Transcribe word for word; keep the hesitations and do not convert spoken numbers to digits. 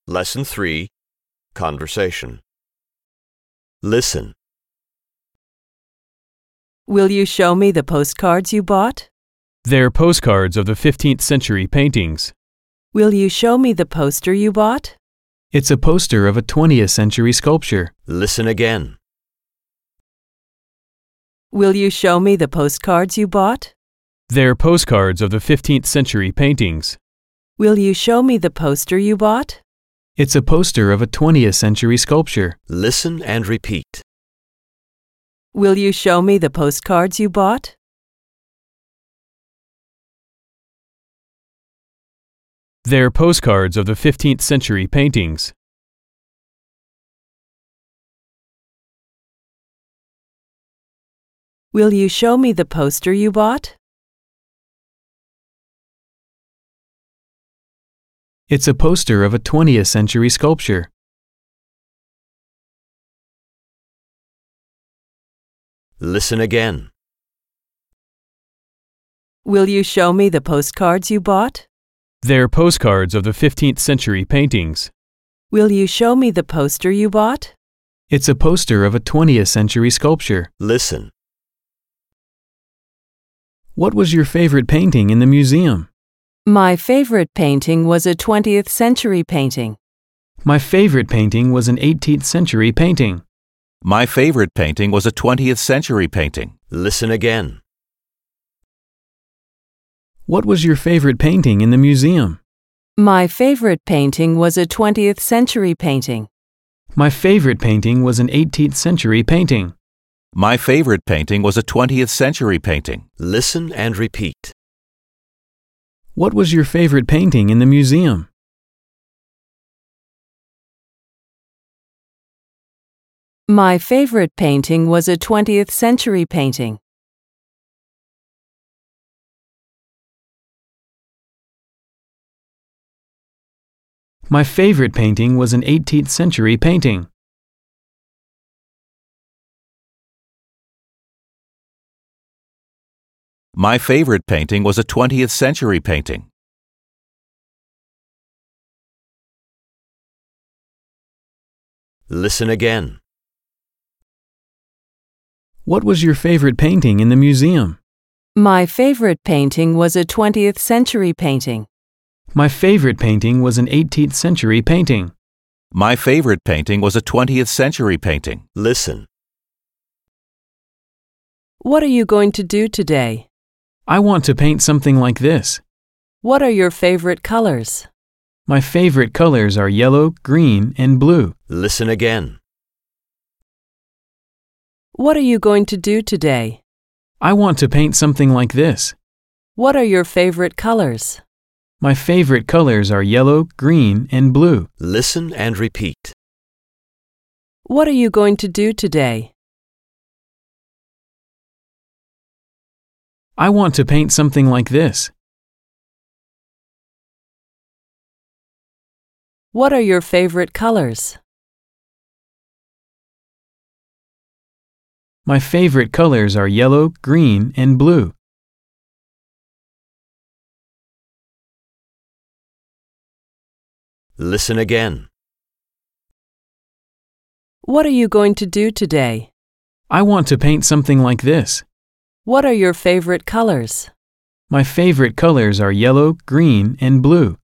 Lesson three, Conversation. Listen. Will you show me the postcards you bought? They're postcards of the fifteenth century paintings. Will you show me the poster you bought? It's a poster of a twentieth century sculpture. Listen again. Will you show me the postcards you bought? They're postcards of the fifteenth century paintings. Will you show me the poster you bought? It's a poster of a twentieth century sculpture. Listen and repeat. Will you show me the postcards you bought? They're postcards of the fifteenth century paintings. Will you show me the poster you bought? It's a poster of a twentieth century sculpture. Listen again. Will you show me the postcards you bought? They're postcards of the fifteenth century paintings. Will you show me the poster you bought? It's a poster of a twentieth century sculpture. Listen. What was your favorite painting in the museum? My favorite painting was a twentieth century painting. My favorite painting was an eighteenth century painting. My favorite painting was a twentieth century painting. Listen again. What was your favorite painting in the museum? My favorite painting was a twentieth century painting. My favorite painting was an eighteenth century painting. My favorite painting was a twentieth century painting. Listen and repeat. What was your favorite painting in the museum? My favorite painting was a twentieth century painting. My favorite painting was an eighteenth century painting. My favorite painting was a twentieth century painting. Listen again. What was your favorite painting in the museum? My favorite painting was a twentieth century painting. My favorite painting was an eighteenth century painting. My favorite painting was a twentieth century painting. Listen. What are you going to do today? I want to paint something like this. What are your favorite colors? My favorite colors are yellow, green, and blue. Listen again. What are you going to do today? I want to paint something like this. What are your favorite colors? My favorite colors are yellow, green, and blue. Listen and repeat. What are you going to do today? I want to paint something like this. What are your favorite colors? My favorite colors are yellow, green, and blue. Listen again. What are you going to do today? I want to paint something like this. What are your favorite colors? My favorite colors are yellow, green, and blue.